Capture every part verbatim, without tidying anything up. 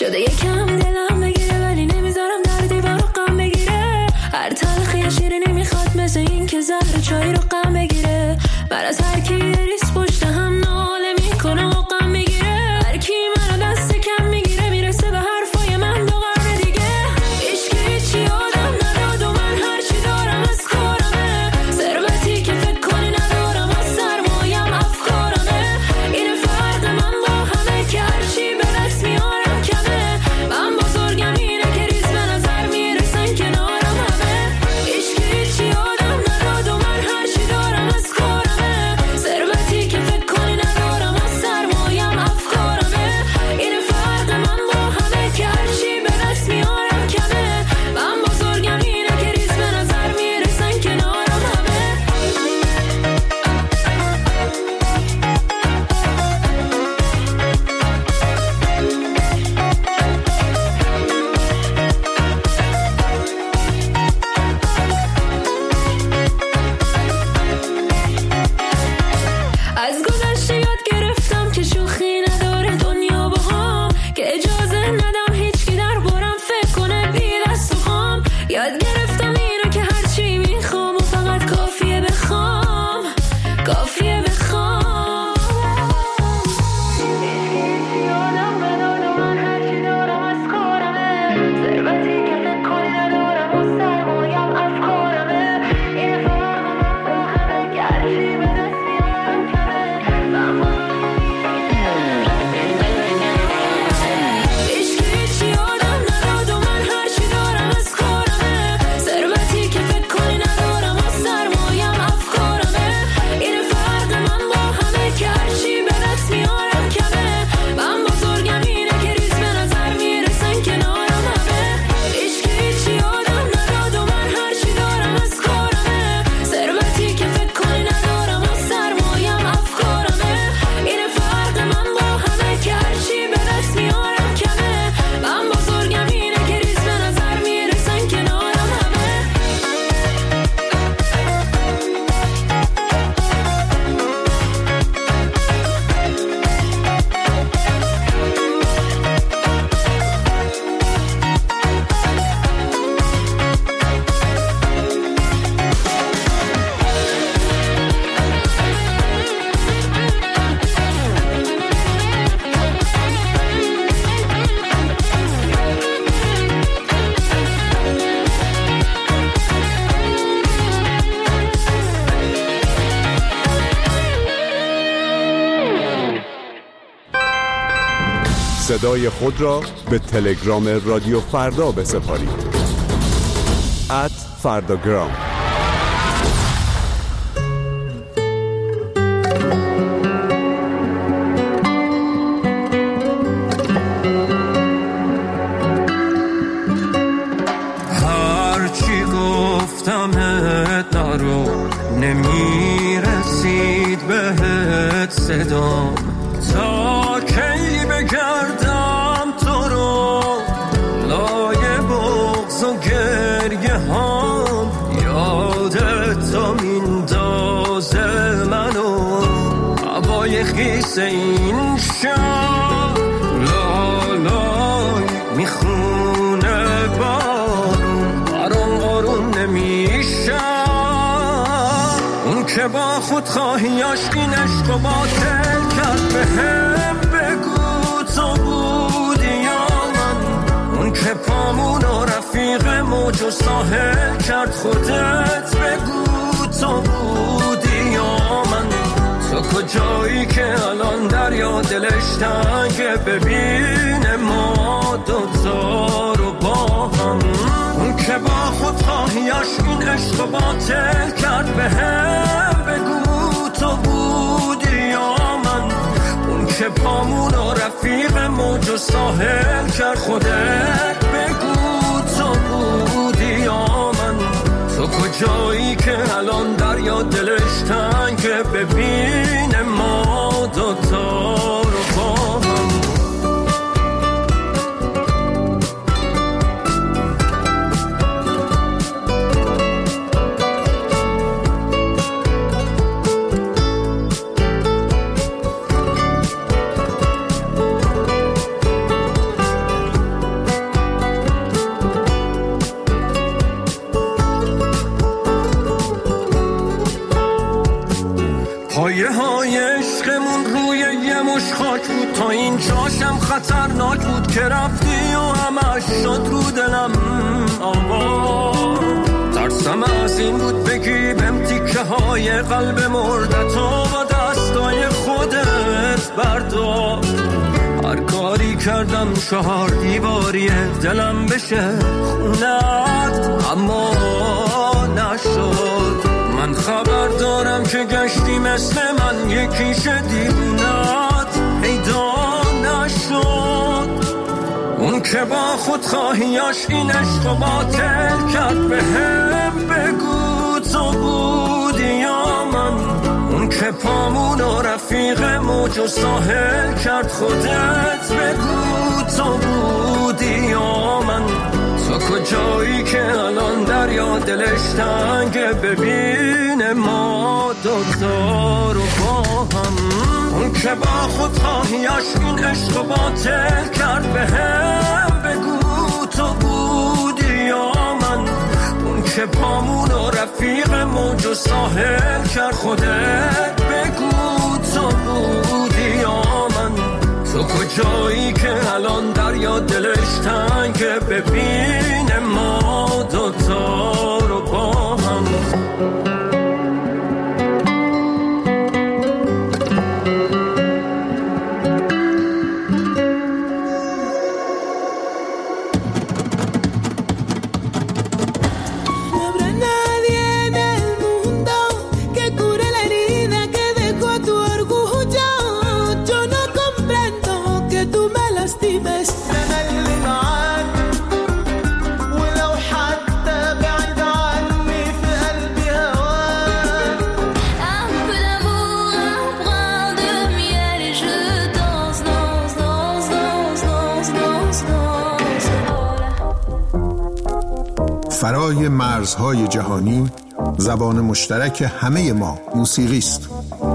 شده یکم دلم بگیره ولی نمیذارم در دیوار رو غم بگیره. هر تلخی شیرینی میخواد مثل این که زهر چای رو غم بگیره. من از هر کی ریس پشت هم ناله میکنه و غم میگیره. هر کی منو دست کم میگیره میرسه به حرفای من دو قرن دیگه. عشق هیچی آدم نداد و من هر چی دارم از کارمه. ثروتی که فکر کنی ندارم از سرمایم افکارمه. این فرق من با همه که هر چی به دست میارم کمه. من بزرگم اینه که ریز به نظر میرسن کنارم همه. عشق هیچی آدم نداد و من هر چی دارم از کارمه. ثروتی که فکر کنی ندارم از سرمایم افکارمه. این فرق من با همه که هر چی به دست میارم کمه. من بزرگم اینه که ریز به نظر میرسن کنارم همه. از گذشته یاد گرفتم که شوخی نداره دنیا با هم. که اجازه ندم هیچکی در بارم فکر کنه بی دست و خام. یاد گرفتم اینو که هرچی میخوام و فقط کافیه بخوام. کافیه بخوام. هیچی آدم نداد و من هرچی دارم از کارمه. ثروتی که فکر کنی ندارم و سرمایم افکارمه. این فرق من با همه که هرچی به دست میارم کمه. من عشق هیچی آدم نداد و من هرچی دارم از کارمه. ثروتی که فکر کنی ندارم و سرمایم افکارمه. این فرق من با همه که هرچی به دست میارم کمه. من بزرگم اینه که ریز به نظر میرسن کنارم همه. عشق هیچی آدم نداد و من هرچی دارم از کارمه. ثروتی که فکر کنی ندارم و سرمایم افکارمه. این فرق من با همه که هرچی به دست میارم کمه. من بزرگم اینه که ریز به نظر میرسن کنارم همه. صدای خود را به تلگرام رادیو فردا بسپارید. ات فرداگرام. هرچی گفتمت نرو نمیرسید بهت صدام. تا کی بگردم تو رو لای بغض و گریه هم. یادت تا میندازه منو هوای خیس این شب. لالای میخونه بارون برام آروم نمیشه. اون که با خود خواهیاش این عشق و باطل کرد به هم بگو تو بودی یا من. اون که پامونو رفیق موج و ساحل کرد خودت بگو تو بودی یا من. تو کجایی که الان دریا دلش تنگه ببینه ما دوتا رو با هم. اون که با خود خواهیاش این عشق و باطل کرد به هم بگو تو بودی یا من. اون که پامونو رفیق موج و ساحل کرد خودت بگو تو بودی یا من. تو کجایی که الان دریا دلش تنگه ببینه ما دوتا رو با هم. ترسناک بود که رفتی و همش شد رو دلم آوا. ترسم از این بود بگی بهم تیکه های قلب مردتو با دستای خودت بردار. هر کاری کردم چهار دیواری دلم بشه خونت اما نشد. من خبر دارم که گشتی مثل من یکیش دیوونت پیدا نشد. اون که با خود خواهیاش این عشق و باطل کرد به هم بگو تو بودی یا من. اون که پامون و رفیق موج و ساحل کرد خودت بگو تو بودی یا من. تو کجایی که الان دریا دلش تنگه ببین ما دوتا رو با هم. اون که با خود خواهیاش این عشق و باطل کرد به هم بگو تو بودی یا من. اون که پامون و رفیق موج و ساحل کرد خودت بگو تو بودی یا من. تو کجایی که الان دریا دلش تنگه ببین ما دوتا رو با هم. فرای مرزهای جهانی زبان مشترک همه ما موسیقی است.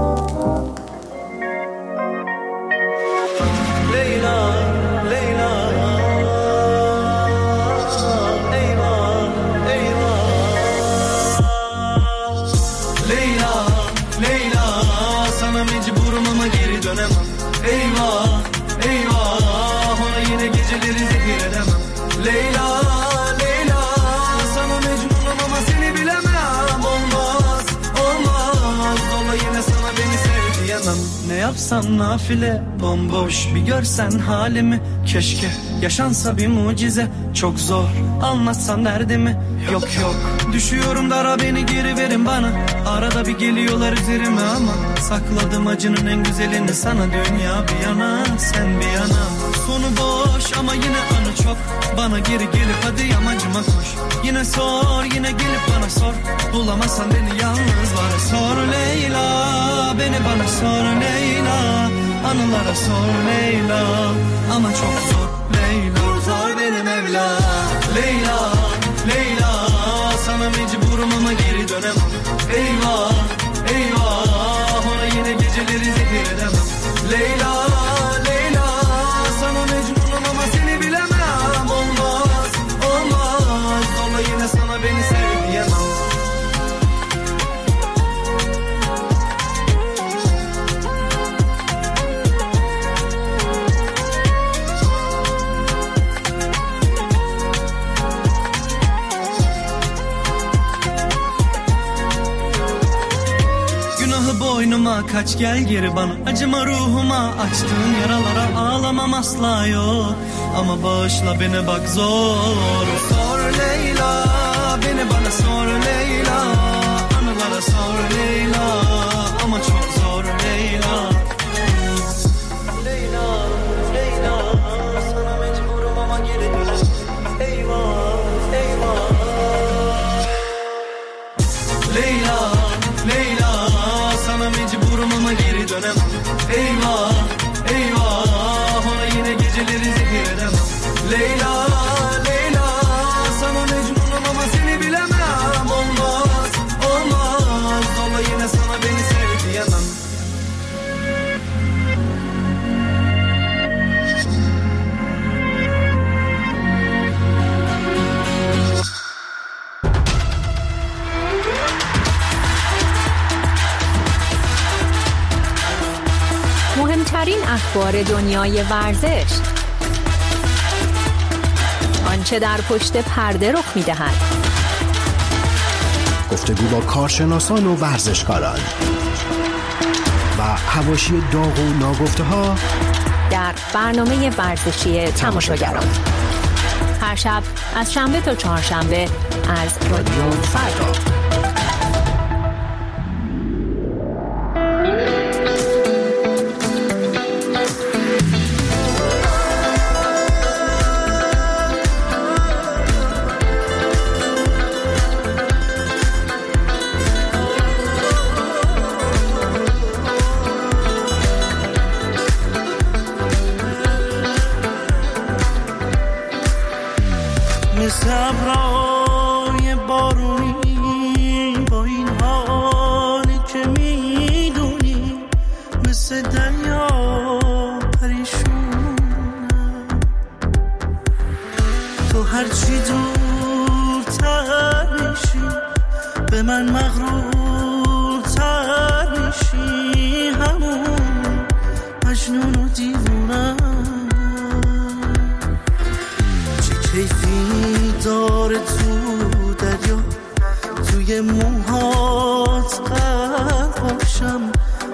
yapsam nafile bomboş bir görsen halimi. Keşke yaşansa bir mucize, çok zor anlatsan derdimi. Yok yok düşüyorum dara, beni geri verin bana. Arada bir geliyorlar üzerime ama sakladım acının en güzelini sana. Dünya bir yana sen bir yana, sonu boş ama yine anı çok. Bana geri gelip hadi yamacıma koş. Yine sor yine gelip bana sor. Bulamazsan beni yalnız var. Sor Leyla, beni bana sor Leyla. Anılara sor Leyla, ama çok zor Leyla. Kurtar beni Mevla. Leyla, Leyla, sana mecburum ama geri dönemem. Eyvah, eyvah, ona yine geceleri zehir edemem. Leyla, Leyla, sana mecburum ama seni bilemem. Olmaz, olmaz, zorla yine sana beni sev diyemem. Boynuma kaç gel geri bana, acıma ruhuma, açtığın yaralara ağlamam asla yok. Ama bağışla beni bak zor. Sor Leyla, beni bana sor Leyla. Anılara sor Leyla, ama çok zor Leyla. Leyla, Leyla, sana mecburum ama geri dönem. Eyvah, eyvah. Leyla, Leyla, sana mecburum ama geri dönemem. Eyvah, eyvah, ona yine geceleri zehir edemem. Leyla, Leyla, sana mecburum ama seni bilemem. Olmaz, olmaz, zorla yine sana beni sev diyemem. مهمترین اخبار دنیای ورزش، آنچه در پشت پرده رخ می‌دهد. گفتگو با کارشناسان و ورزشکاران و حواشی داغ و ناگفته‌ها در برنامه ورزشی تماشاگران. هر شب از شنبه تا چهارشنبه از رادیو فردا. صبرای بارونی با این حالی که میدونی مثل دریا پریشونم، تو هرچی دورتر میشی به من مغرورتر میشی، همون مجنون و دیوونم. چه کیفی داره تو دریا، توی موهات غرق باشم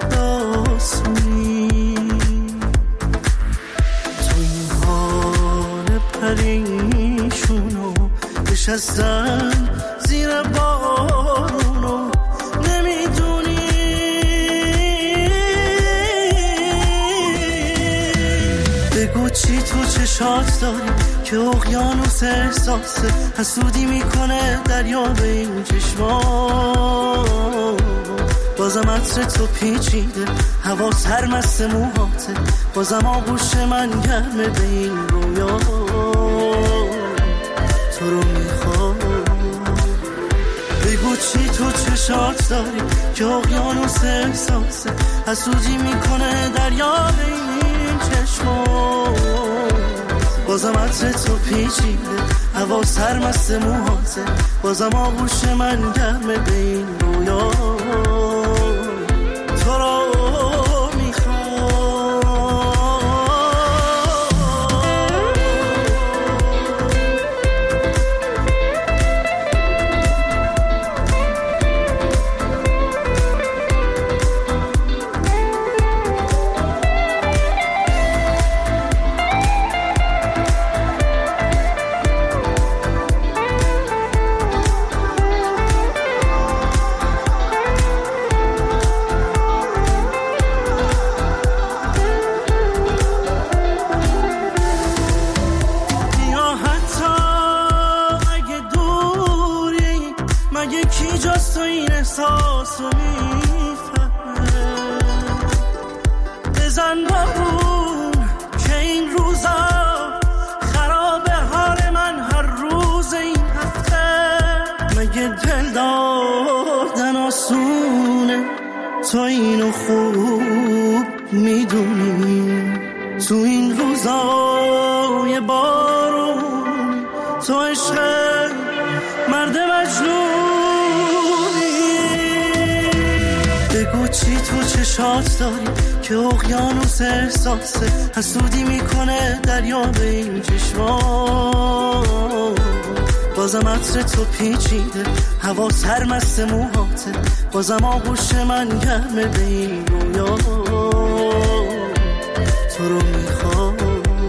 داسونی، تو این حال پریشونو نشستن زیر بارونو نمیدونی. بگو چی تو چشات داری که اقیانوس احساسه، حسودی میکنه دریا به این چشمان. بازم عطر تو پیچیده، هوا سرمست موهاته، بازم آغوش من گرمه به این رویا. تو رو میخوام، بگو چی تو چشات داری که اقیانوس احساسه، حسودی میکنه دریا به این چشمان. بازم عطر تو پیچیده، هوا سرمست موهاته، بازم آغوش من گرمه به این رویا. تو رو تو اینو خوب میدونی، تو این روزای بارون تو عشق مرد مجنونی. بگو چی تو چشات داری که اقیانوس احساسه، حسودی میکنه دریا به این چشمان. بازم عطر تو پیچیده، هوا سرمست موهاته، بازم آغوش من گرمه به این رویا. تو رو میخوام،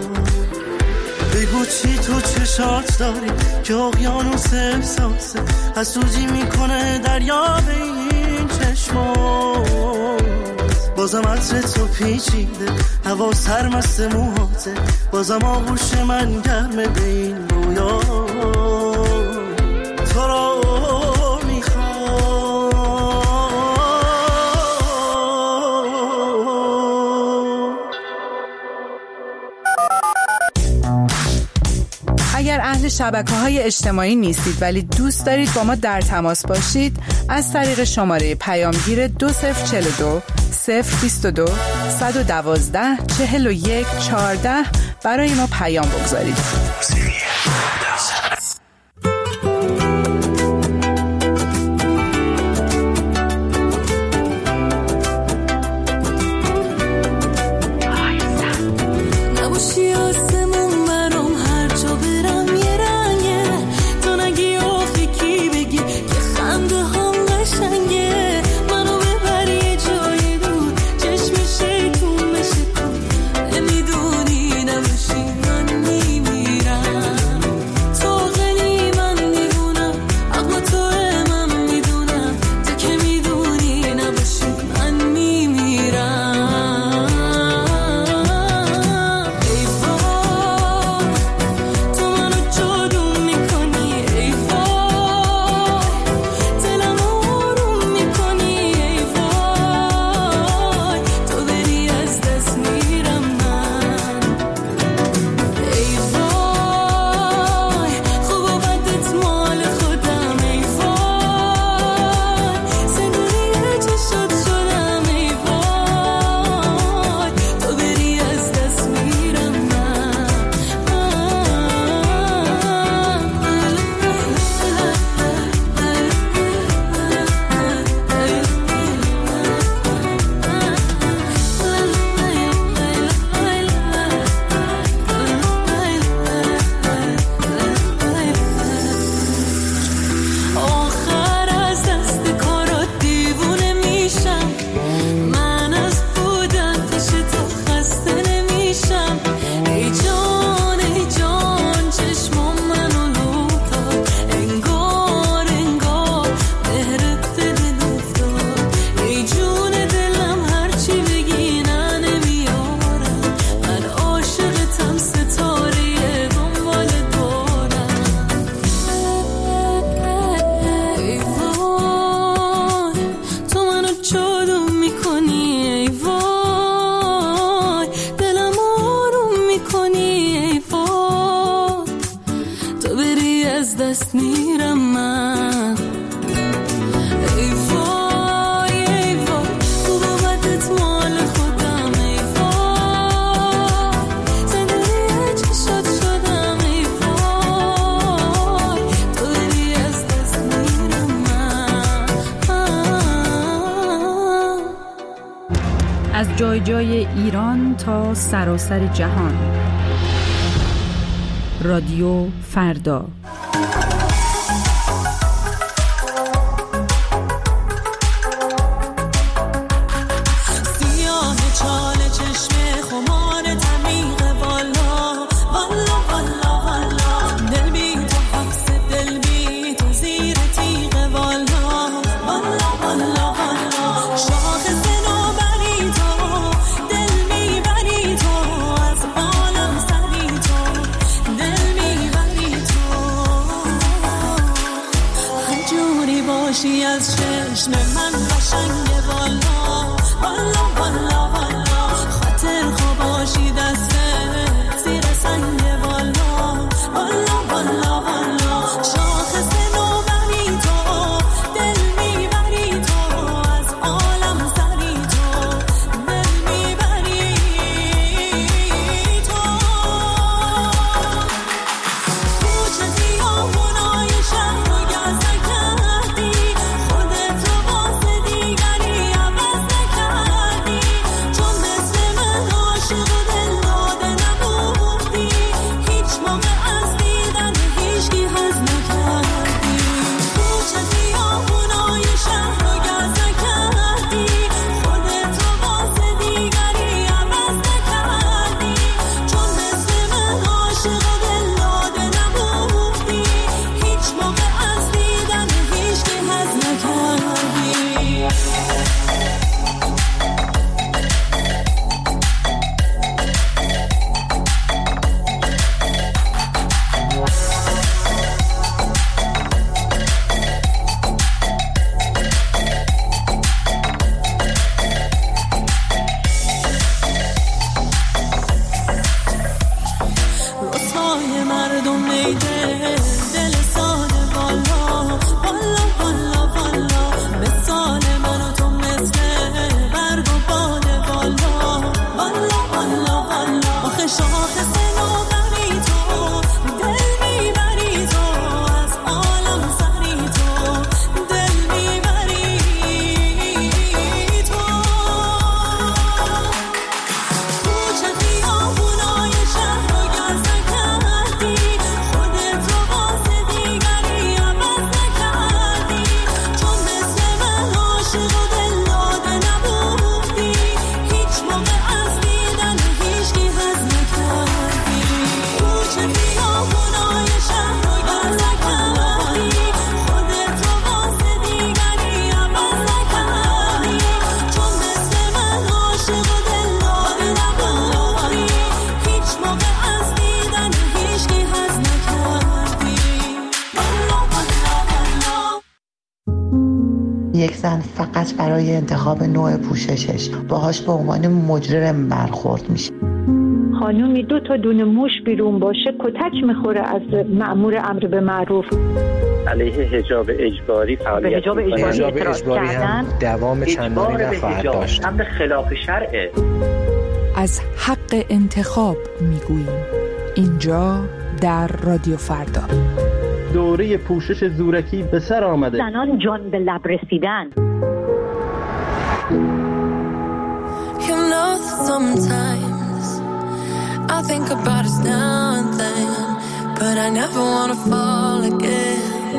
بگو چی تو چشات داری که اقیانوس احساسه، حسودی میکنه دریا به این چشمان. بازم عطر تو پیچیده، هوا سرمست موهاته، بازم آغوش من گرمه به این رویا. تو رو اگر اهل شبکه‌های اجتماعی نیستید ولی دوست دارید با ما در تماس باشید، از طریق شماره پیامگیر دو صفر چهل و دو صفر بیست و دو صد و دوازده چهل و یک چهارده برای ما پیام بگذارید. نباشی آسمون برام هر جا برم یه دست میرم من. ای وای ای وای خوب و بدت مال خودم. ای وای زندگی چشات شدم. ای وای تو داری از دست میرم من. از جای جای ایران تا سراسر جهان، رادیو فردا. سیاه چاله چشم خمار تمیغ والا والا والا والا. دل بی تو حبس دل بی تو زیر تیغ والا والا والا والا. شاخ سنوبری تو دل میبری تو از عالم سری تو دل میبری تو. هر جوری باشی از چشم من قشنگ والا والا والا والا. خاطر خواباشی دست زیر سنگ والا والا والا والا. شاخ سنوبری تو دل میبری تو از عالم سری تو دل میبری تو. کوچه خیابونای شهر رو گزه کردی. خودت رو واسه دیگری عوض نکردی. چون مثل من عاشق و دل داده نبودی. هیچ موقع از دیدن هیچکی حظ نکردی. کوچه خیابونای شهر رو گزه کردی. خودت رو واسه دیگری عوض نکردی. چون مثل من عاشق و دل داده نبودی. هیچ موقع از دیدن هیچکی حظ نکردی. رسوای مردم نیده دل ساده والا والا والا والا. مثال من و تو مثل برگ و باده والا والا والا والا. آخه شاخ سنوبری تو دل میبری تو از عالم سری تو دل میبری تو. کوچه خیابونای شهر رو گزه کردی. خودت رو واسه دیگری عوض نکردی. چون مثل من عاشق و دل داده نبودی. هیچ موقع از دیدن هیچکی حظ نکردی. کوچه خیابونای شهر رو گزه کردی. خودت رو واسه دیگری عوض نکردی. چون مثل من عاشق و دل داده نبودی. هیچ موقع از دیدن هیچکی حظ نکردی. والا والا والا. یک زن فقط برای انتخاب نوع پوششش باهاش به عنوان مجرم برخورد میشه. خانومی دو تا دونه موش بیرون باشه کتک میخوره از مأمور امر به معروف. علیه حجاب اجباری فعالیت به حجاب اجباری اعتراض کردن. دوام چندانی نخواهد داشت. امر خلاف شرعه. از حق انتخاب میگوییم اینجا در رادیو فردا. دوره پوشش زورکی به سر آمده. زنان جان به لب رسیدن. You know that sometimes I think about us now and then, but I never wanna fall again.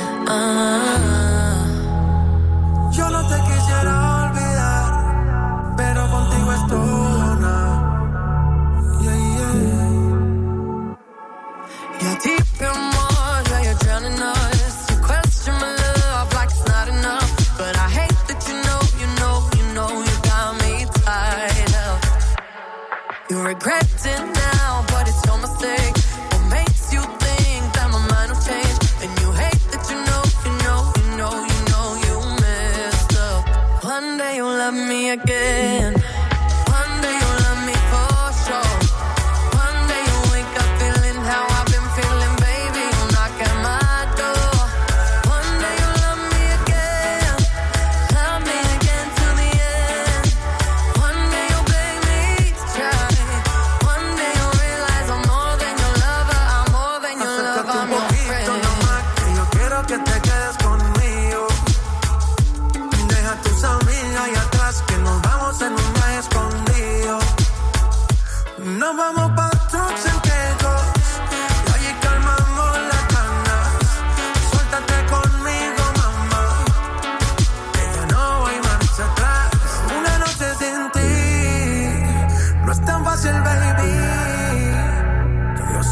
Ah. Yo no te quisiera olvidar, pero contigo es todo nada. Yeah, yeah. You're deep in water, yeah, you're drowning us. You question my love like it's not enough, but I hate that you know, you know, you know you got me tied up. You regret it now, but it's your mistake. What makes you think that my mind will change? And you hate that you know, you know, you know, you know you messed up. One day you'll love me again. One day you'll love me for sure. One day you'll wake up feeling how I've been feeling, baby.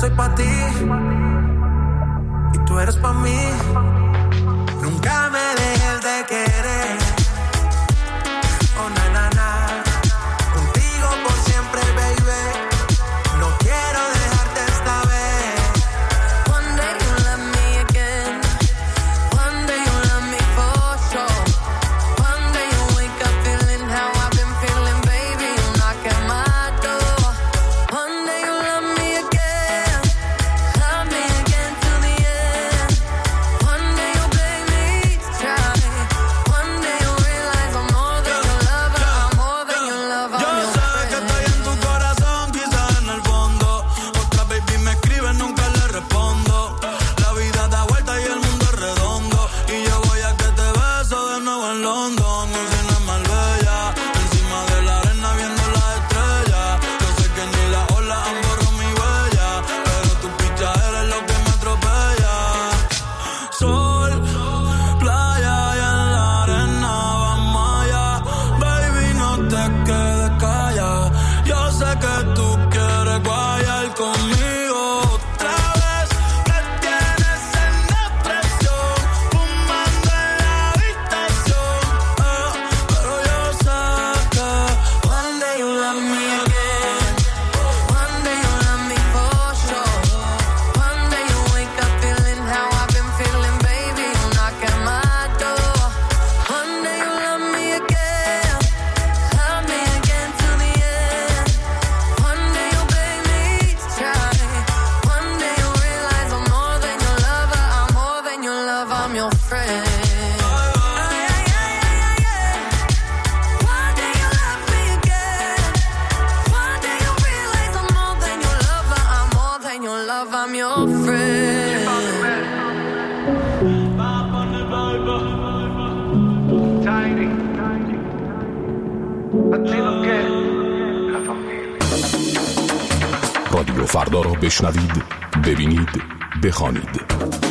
soy pa' ti y tú eres pa' mí. Nunca me dejes de querer. Oh, na, na, na. Contigo por siempre, baby. No quiero dejarte esta vez. One day you love me again. One day you love me for sure. One day you wake up feeling how I've been feeling, baby. You knock at my door. One day you love me again. Love me again till the end. One day you beg me to try. One day you realize I'm more than your lover. I'm more than your lover. Yo sé que estoy en tu corazón, quizás en el fondo. Otra baby me escribe, nunca le respondo. La vida da vuelta y el mundo es redondo. Y yo voy a que te beso de nuevo en London. Cocina Marbella, encima de la arena viendo las estrellas. Yo sé que ni la ola han borrado mi huella, pero tu picha eres lo que me atropella. Sol, playa y en la arena vamos allá. Baby, no te quedes callada. Yo sé que tú quieres guayar conmigo otra vez. Me tienes en depresión, fumando en la habitación. eh, Pero yo sé que One day you love me again. One day you love me for sure. One day you wake up feeling how I've been feeling, baby. You knock at my door. One day you love me again. Love me again till the end. One day you beg me to try. One day you realize I'm more than your lover. I'm more than your lover. I'm your friend. One day you love me again. One day you realize I'm more than your lover. I'm more than your lover. I'm your friend. Tiny. Así lo que la familia. رادیو فردا را بشنوید، ببینید، بخوانید.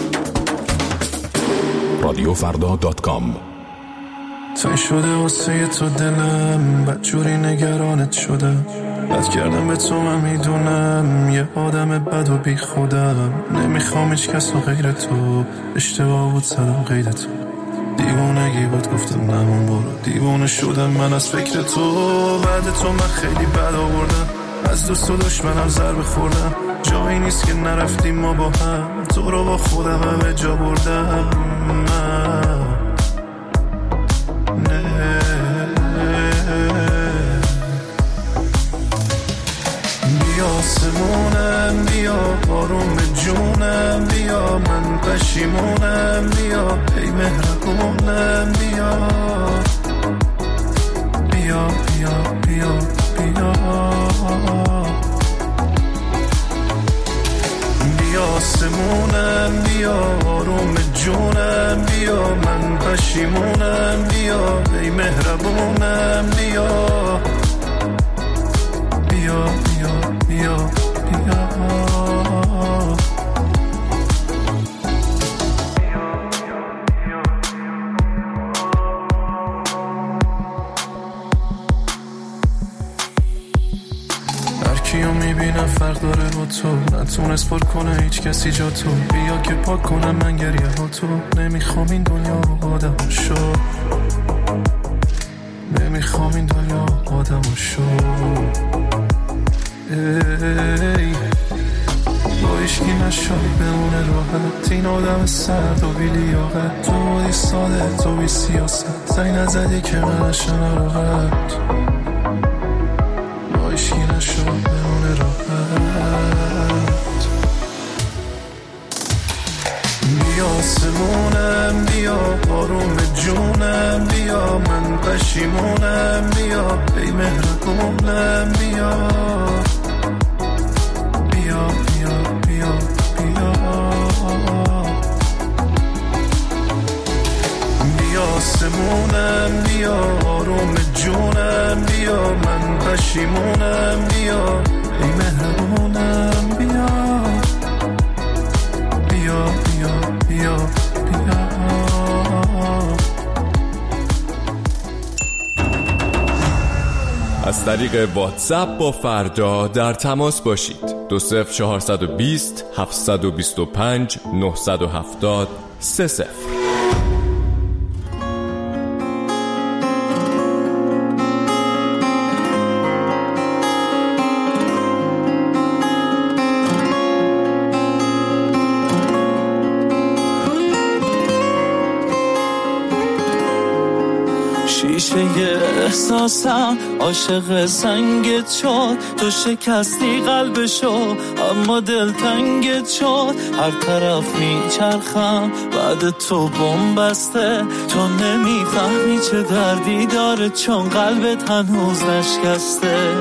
رادیو فردا دات کام. تای شده واسه تو دلم، بدجوری نگرانت شده. بد کردم به تو من میدونم، یه آدم بد و بی خودم. نمیخوام هیچ کس و غیر تو، اشتباه بود سرم غیر تو. دیوونگی بود گفتم نمون برو، دیوونه شدم من از فکر تو. بعد تو من خیلی بد آوردم، از دوست و دشمنم ضربه خوردم. جایی نیست که نرفتیم ما با هم، تو رو با خودم همه جا بردم. من بیا آسمونم، بیا آروم جونم، بیا من پشیمونم، بیا ای مهربونم، بیا بیا بیا بیا بیا بیا آسمونم، بیا آروم جونم، بیا من پشیمونم، بیا ای مهربونم، بیا بیا بیا بیا بیا هرکیو میبینم فرق داره با تو، نتونست پر کنه هیچ کسی جا تو. بیا که پاک کنم من گریه ها تو. نمیخوام این دنیا آدم شو، نمیخوام این دنیا آدم شو. ای با ایشکی نشد بمونه راحت، این آدم سرد و بی لیاقت. تو بودی ساده، تو بی سیاست، زنگ نزدی که من نشم راحت. با ایشکی نشد بمونه راحت. بیا آسمونم، بیا آروم جونم، بیا من پشیمونم، بیا ای مهربونم، بیا بیا بیا بیا بیا بیا آسمونم، بیا آروم جونم، بیا من پشیمونم، بیا ای مهربونم، بیا بیا بیا بیا بیا از طریق واتساپ با فردا در تماس باشید. دو صفر چهارصد و بیست هفتصد و بیست و پنج نهصد و هفتاد سه صفر. شیشه احساسم عاشق سنگت شد، تو شکستی قلبشو اما دل تنگت شد. هر طرف میچرخم بعد تو بمبسته، تو نمیفهمی چه دردی داره چون قلبت هنوز نشکسته.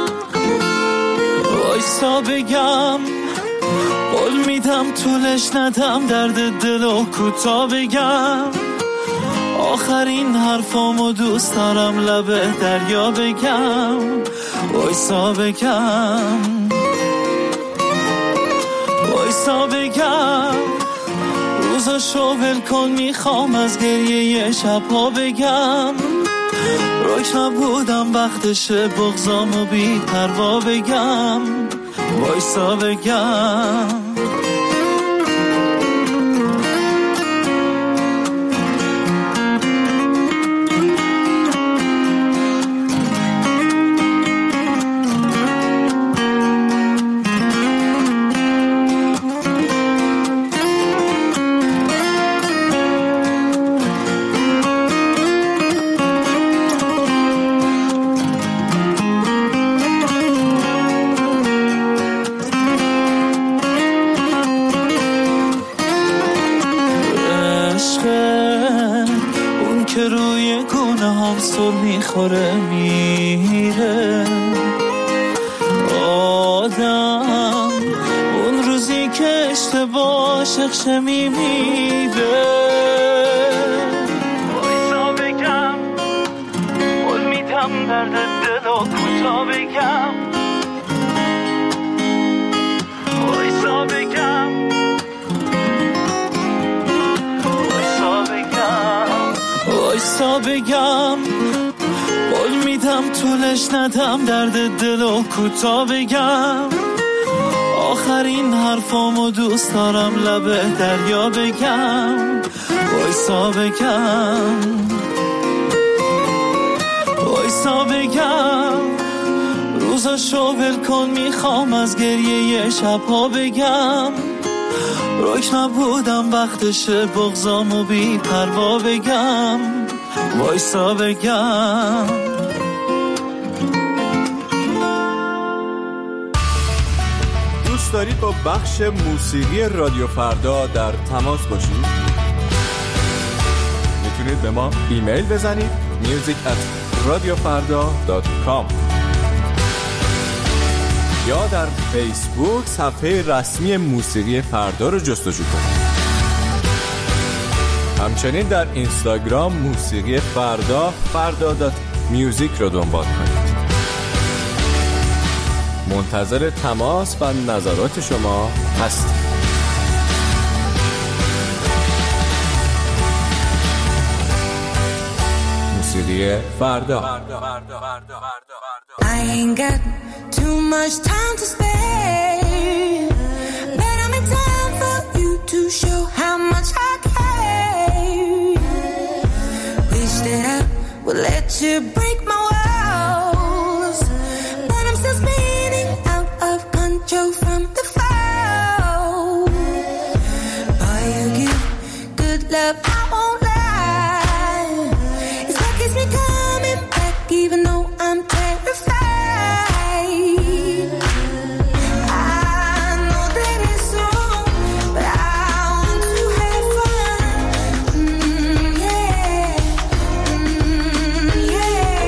وایسا بگم قول میدم طولش ندم، درد دلو کوتا بگم. آخرین حرفامو دوست دارم لب دریا بگم. وایسا بگم وایسا بگم روزاشو ول کن، میخوام از گریه شبها بگم. روک نبودم وقتشه بغضامو بی پروا بگم. وایسا بگم میخوره میره آدم، اون روزی که اشتباه شخشه میمیره. وایسا بگم قول میدم درد دلو کوتا بگم. وایسا بگم وایسا بگم وایسا بگم قول میدم طولش ندم، درد دلو کوتا بگم. آخرین حرفامو دوست دارم لب دریا بگم. وایسا بگم وایسا بگم روزاشو ول کن، میخوام از گریه شبها بگم. روک نبودم وقتشه بغضامو بی پروا بگم. وایسا بگم دوست دارید با بخش موسیقی رادیو فردا در تماس باشید؟ میتونید به ما ایمیل بزنید میوزیک ات رادیو فردا دات کام یا در فیسبوک صفحه رسمی موسیقی فردا رو جستجو کنید. همچنین در اینستاگرام موسیقی فردا فردا دات میوزیک رو دنبال کنید. منتظر تماس و نظرات شما هستیم. موسیقی فردا. I ain't got too much time to spare, but I'm in time for you to show how much I care. Wish that I would let you break my walls, but I'm still spinning out of control from the fall. Boy, you give good love, I won't lie. It's what keeps me coming back even though I'm terrified. Yeah.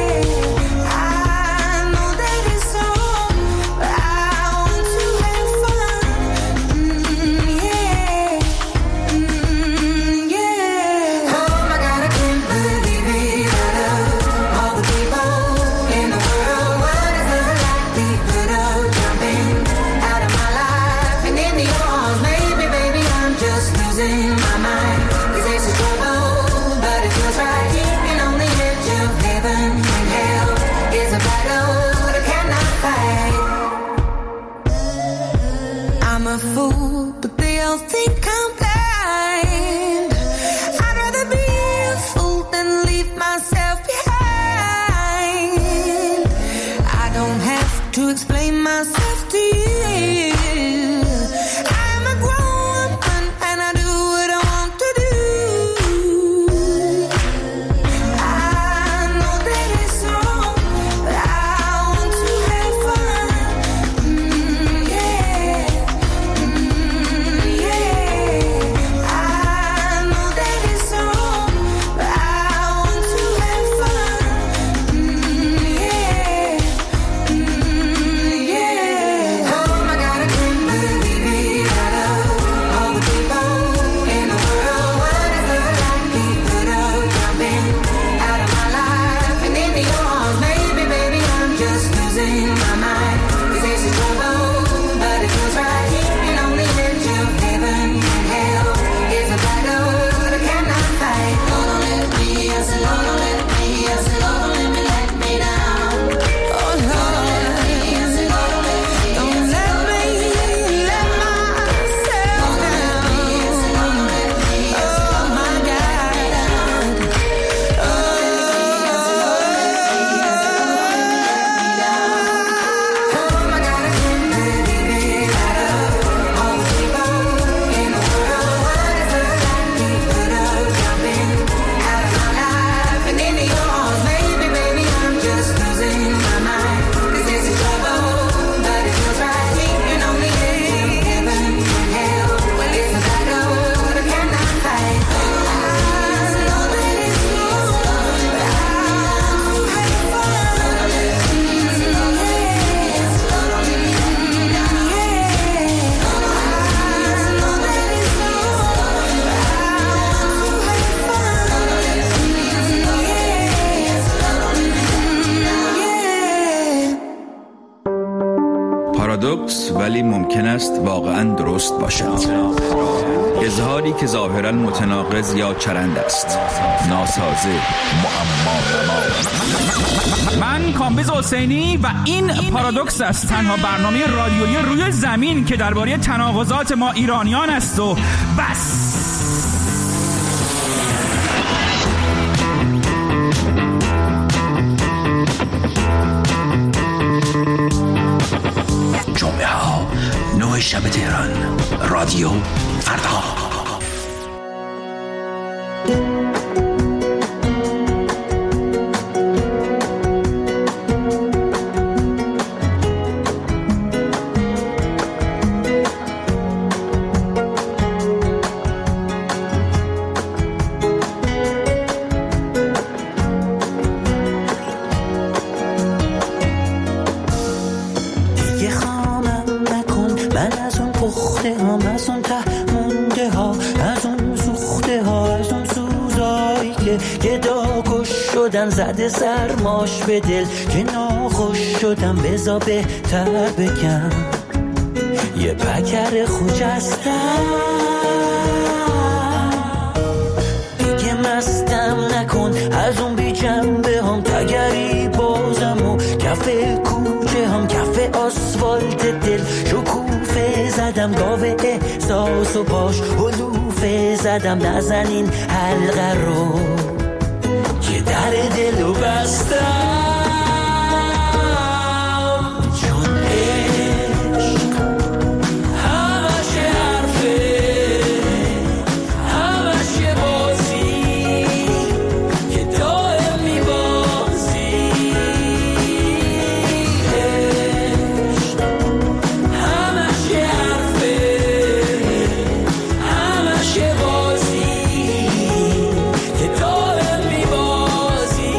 but they all think I'm blind. I'd rather be a fool than leave myself behind. I don't have to explain myself to you. I'm a grown woman and I do what I want to do. I know that it's wrong, but I want to have fun. Mm, yeah, mm, yeah. I know that it's wrong, but I want to have fun. Mm, yeah, mm, yeah. Oh my God, I can't believe it. Out of all the people in the world, what is the likelihood of jumping out of my life and into your arms? Maybe, baby, I'm just losing my mind. 'Cause this is trouble, but it feels right. Keeping on the edge of heaven and hell is a battle that I cannot fight. Lord, don't let me, I said, Lord, don't let me, I said, Lord, don't let me let me down. Oh, Lord, don't let me, I said, Lord, don't let me, don't let me let myself down. Oh, my God. Oh, my God, I can't believe it. Out of all the people in the world, what is the likelihood of jumping out of my life and into your arms? Maybe, baby, I'm just losing my mind. 'Cause this is trouble, but it feels right. Keeping on the edge of heaven and hell. Well, it's a battle that I cannot fight. I know that it's wrong, but I want to have fun. پارادوکس ولی ممکن است واقعا درست باشد. اظهاری که ظاهرا متناقض یا چرند است، ناسازه، معما نما. من کامبیز حسینی و این پارادوکس است، تنها برنامه رادیویی روی زمین که درباره تناقضات ما ایرانیان است و بس. جمعه ها نه شب تهران، رادیو فردا. دیگه خامم نکن، من از اون پخته هم، از اون ته مونده ها، از اون سوخته ها، از اون سوزایی که گدا کش شدن، زده سرماش به دل که ناخوش شدم. بزا بهتر بگم یه پکر خوجستم، دیگه مستم نکن، از اون بی جنبه هم تگری بازم و کف کوچه هم، کف آسفالت دل شکوفه زدم، گاوه احساس و باش حلوفه زدم. نزن این حلقه رو که در دلو بستم، چون عشق همش حرفه، همش یه بازی که دائم میبازی. عشق همش یه حرفه، همش یه بازی که دائم میبازی.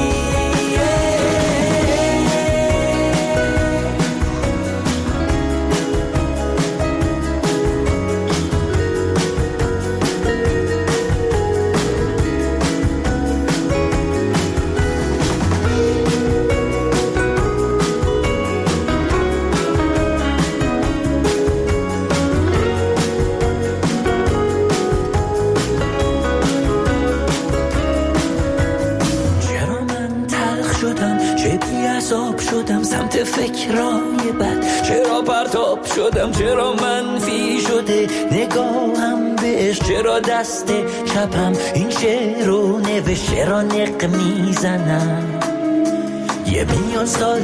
چرا من تلخ شدم، چه بی‌عصاب شدم سمت فکرای بد، چرا پرتاب خراب شدم، چرا منفی شده نگاهم بهش، چرا دست چپم این شعر رو نوشت، چرا نق میزنم یه میلیون سال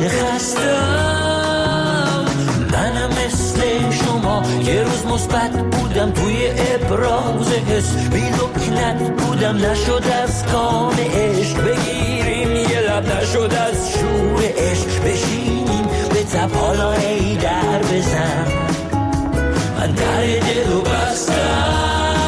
خستم. منم مثل شما یه روز مثبت بودم توی ابراز حس، بی لکنت بودم نشد از کام عشق، بگیریم یه لب نشد از شور عشق، بشینیم به تب حالا ای در بزن، من در دلو بستم.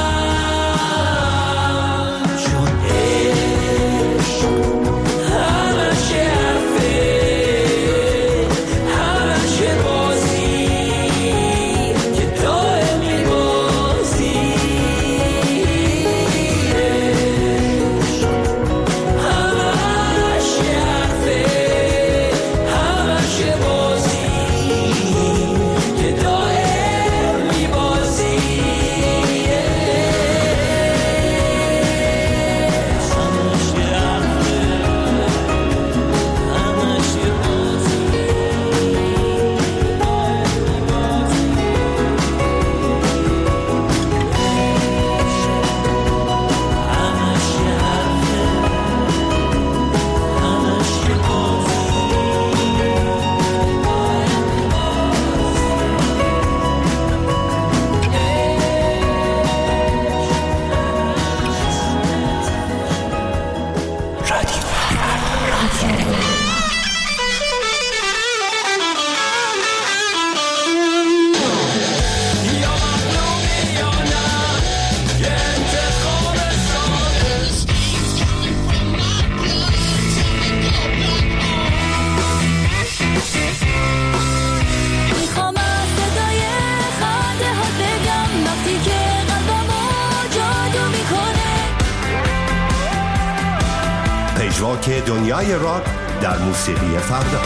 پژواک دنیای راک در موسیقی فردا.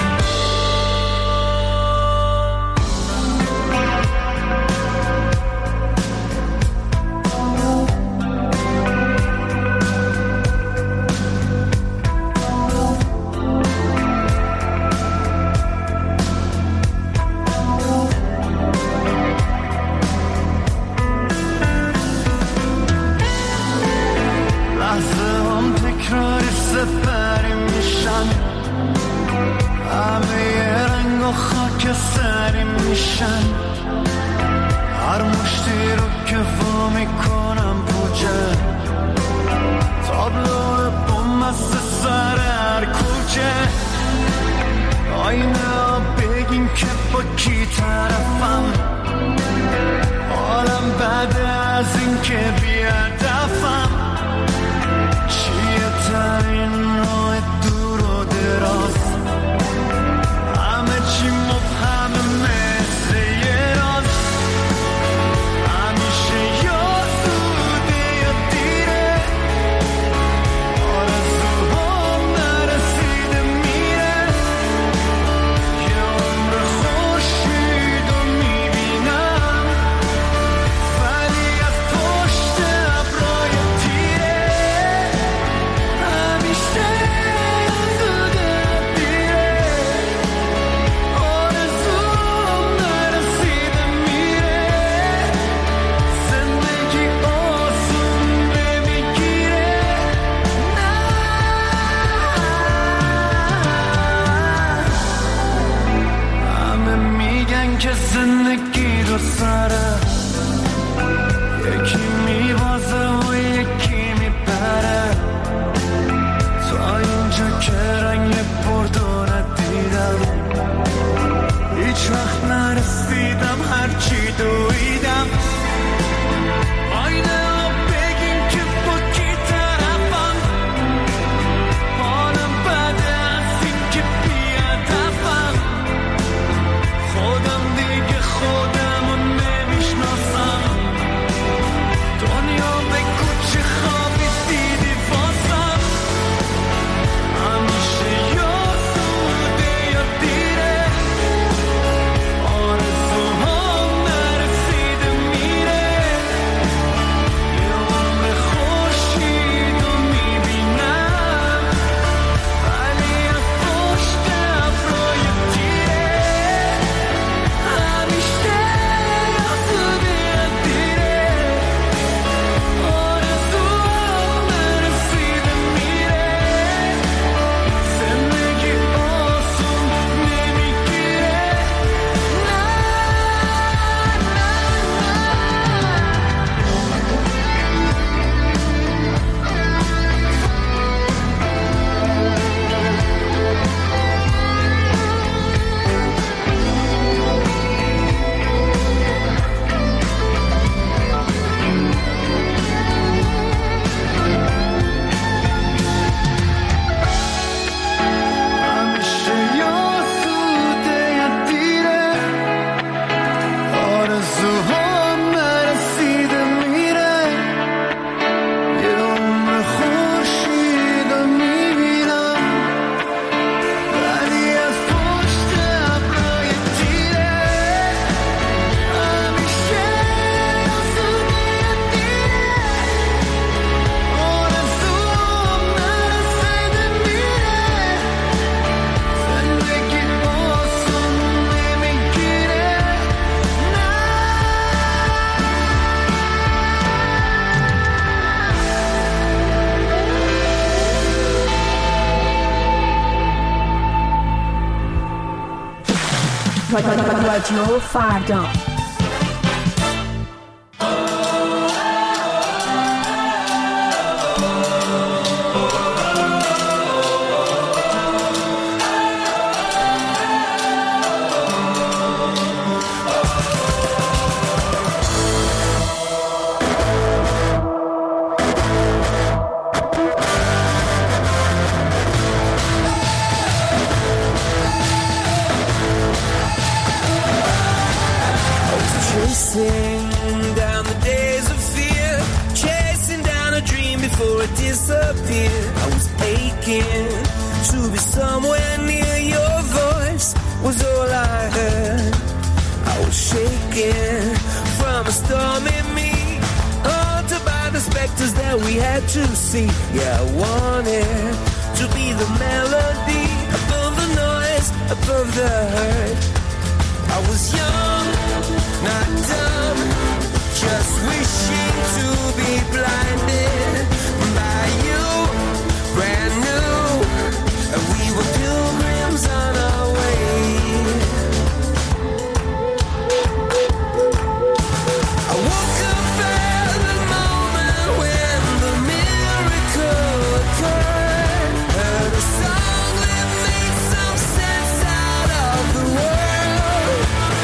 Stay رادیو فردا. Down the days of fear, chasing down a dream before it disappeared. I was aching to be somewhere near. Your voice was all I heard. I was shaking from a storm in me, haunted by the specters that we had to see. Yeah, I wanted to be the melody above the noise, above the hurt. I was young, not dumb, just wishing to be blinded by you, brand new. We were pilgrims on our way. I woke up at the moment when the miracle occurred. Heard a song that made some sense out of the world.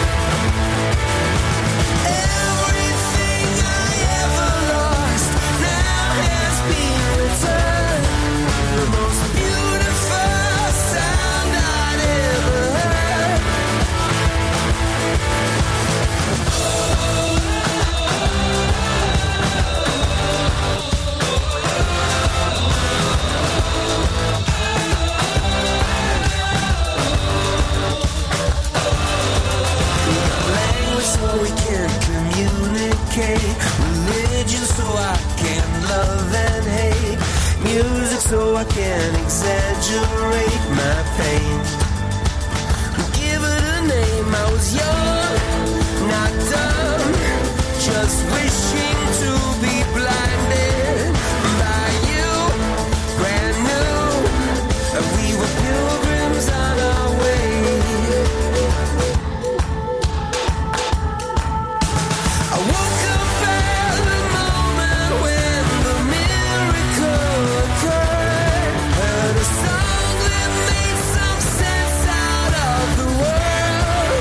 Everything I ever lost now has been returned. The most beautiful sound I'd ever heard. Language so we can communicate, religion so I can love and hate, music so I can exaggerate my pain. Give it a name. I was young, not dumb, just wishing to be blinded by you, brand new. We were pilgrims on our way. I woke up at the moment when the miracle occurred. Heard a song that made some sense out of the world.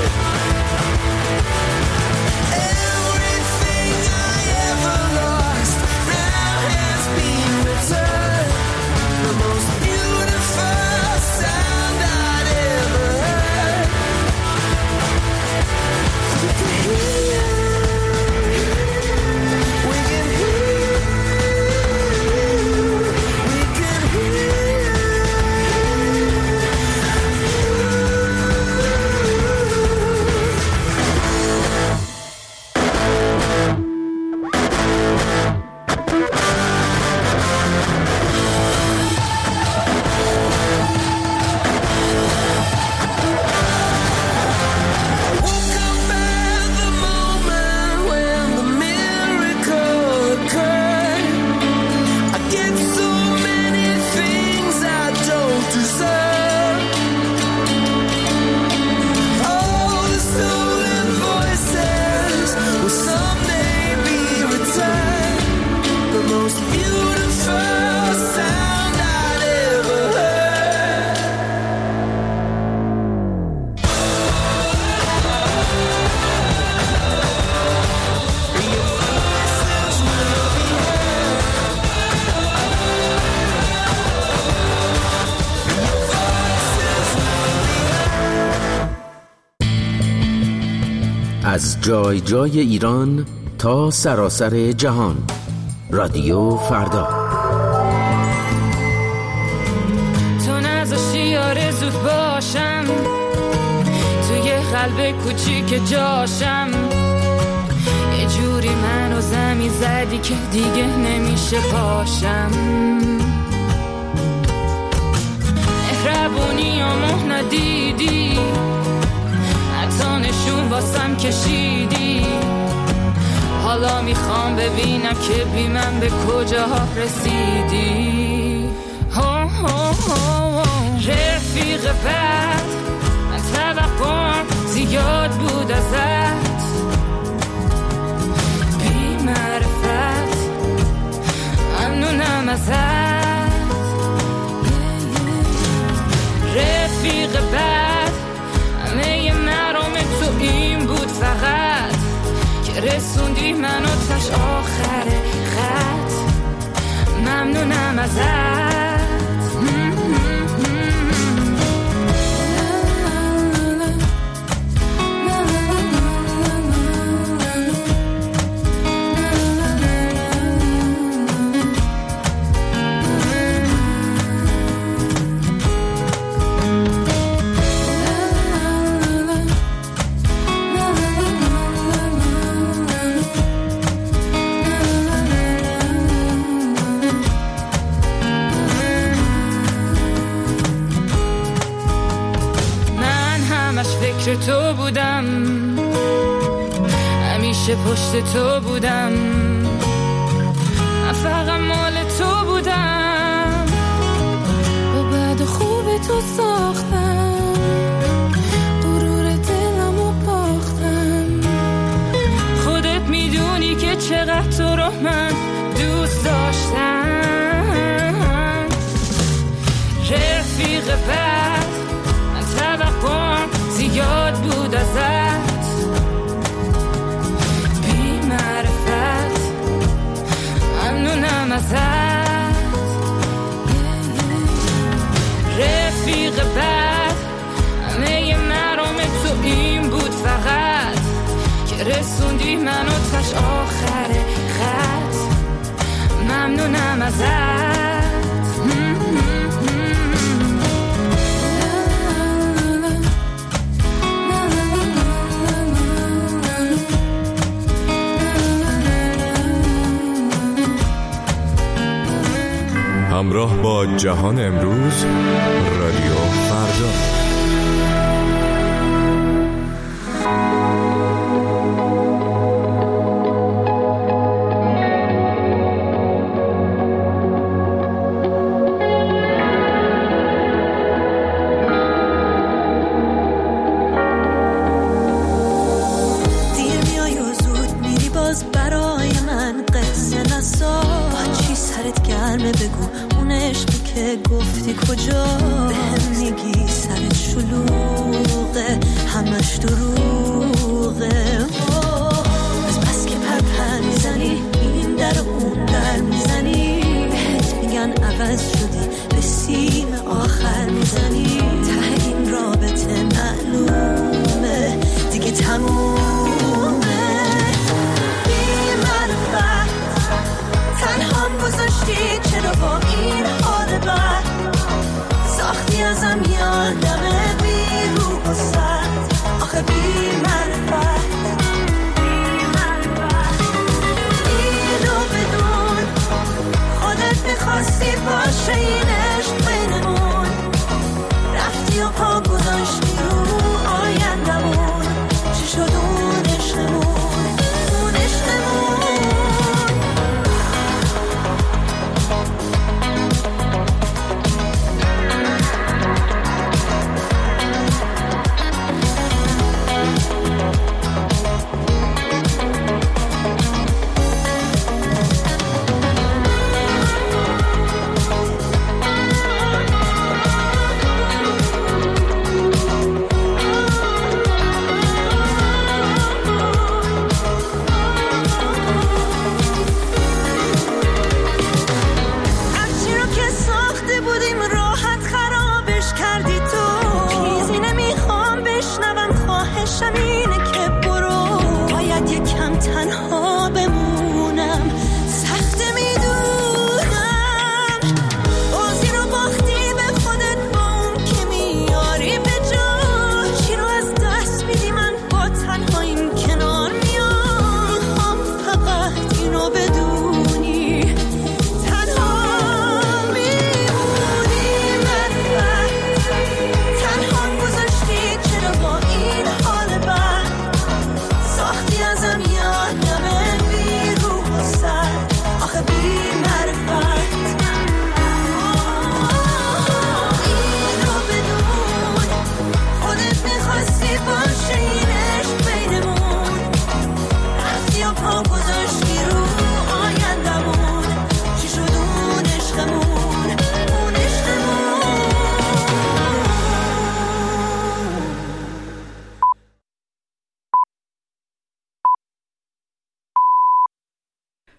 Everything I ever lost now has been returned. The most beautiful sound I'd ever heard. We can hear. We can hear, we can hear. I woke up at the moment when the miracle occurred. I get so many things I don't deserve. All the stolen voices will someday be returned. The most beautiful sound I'd ever heard. Your voices will be heard. Your voices will be heard. از جای جای ایران تا سراسر جهان. رادیو فردا. تو نذاشتی آرزوت باشم، توی قلب کوچیک جاشم، یه جوری منو زمین زدی که دیگه نمیشه پاشم. مهربونی آمو ندیدی، حتی نشون واسم کشیدی. حالا میخوام ببینم که بی من به کجا رسیدی. ها ها ها رفیق بد، من توقعم زیاد بود ازت، بی معرفت ممنونم ازت. رفیق بد همه مرام تو این بود فقط که رسوندی منو تاش آخر خط، ممنونم ازت. تو بودم همیشه پشت تو بودم، من فقط مال تو بودم، با بد و خوب تو ساختم، غرور دلمو باختم. خودت میدونی که چقدر تو رو من دوست داشتم. رفیق بد من توقعم زیاد بود ازت، بی معرفت ممنونم ازت. رفیق بد همه مرام تو این بود فقط که رسوندی منو تاش آخر خط، ممنونم ازت. همراه با جهان امروز، رادیو فردا. دیر میای و زود میری باز برای من قصه نساز، با چی سرت گرمه بگو اون عشقی که گفتی کجا، بهم میگی سرت شلوغه همش دروغه.